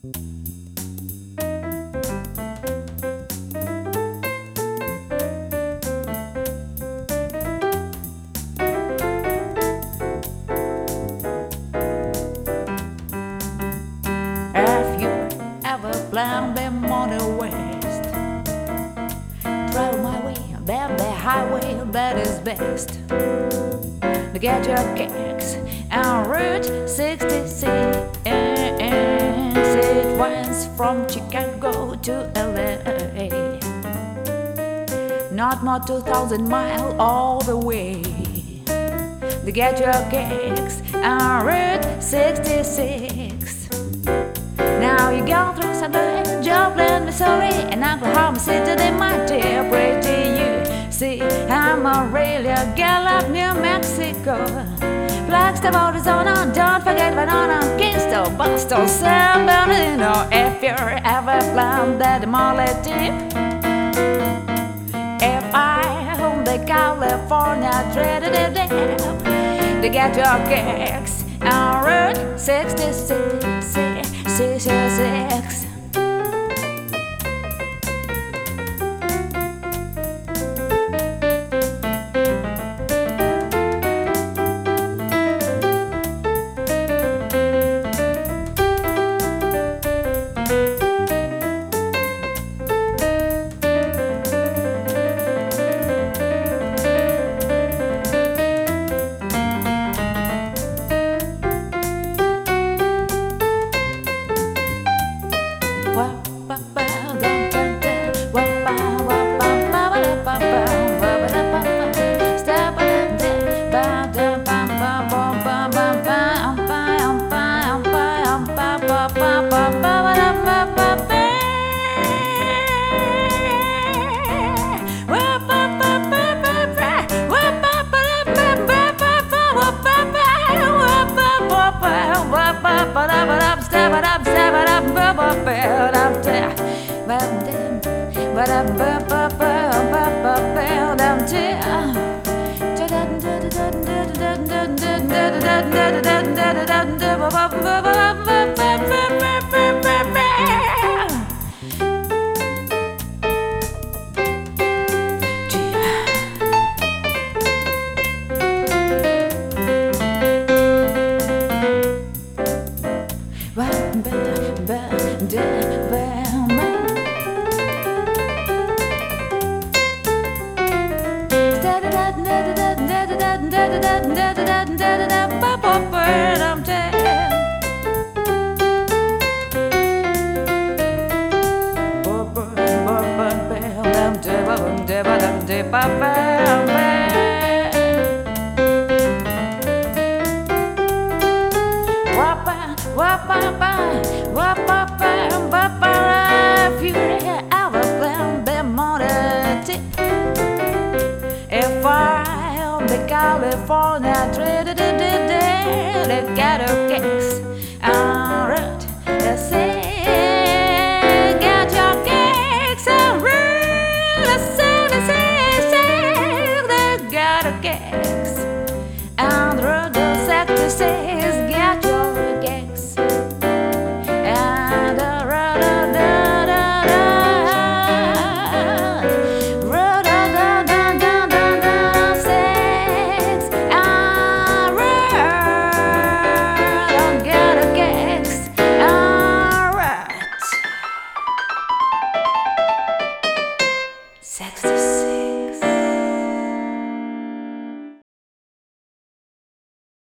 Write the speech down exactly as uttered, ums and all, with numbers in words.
Have you ever planned them on the west? Travel my way, then the highway that is best. To get your kicks on Route sixty-six. It runs from Chicago to L A. Not more two thousand miles all the way. To get your kicks on Route sixty-six. Now you go through Southern Joplin, Missouri, and Oklahoma City, they might pray to you. See, Amarillo, Gallup, New Mexico, Flagstaff, Arizona, don't forget Banana, Kingston, Boston, San Bernardino. If you're ever planned that Molly tip, if I own the California trade to get your kicks on Route sixty-six. Six, six, six. If you ever plan them on a tip, if I own the California trade, they got a kicks on Route sixty-six. Get your kicks on Route sixty-six. They got a kicks on Route sixty-six. Get your kicks. Sexy.